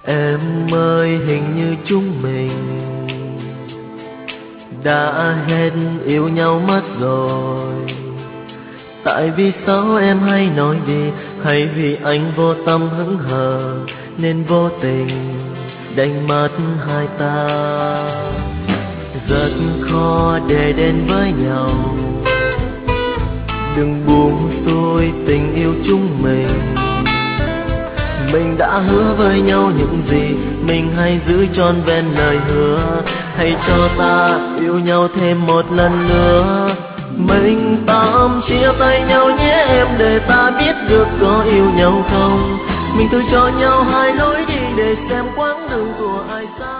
Em ơi, hình như chúng mình đã hết yêu nhau mất rồi. Tại vì sao em hay nói đi? Hay vì anh vô tâm hững hờ nên vô tình đánh mất hai ta. Rất khó để đến với nhau, đừng buông xuôi tình yêu chúng mình. Mình đã hứa với nhau những gì, mình hãy giữ trọn vẹn lời hứa. Hãy cho ta yêu nhau thêm một lần nữa. Mình tạm chia tay nhau nhé em, để ta biết được có yêu nhau không. Mình thử cho nhau hai lối đi để xem quãng đường của ai xa.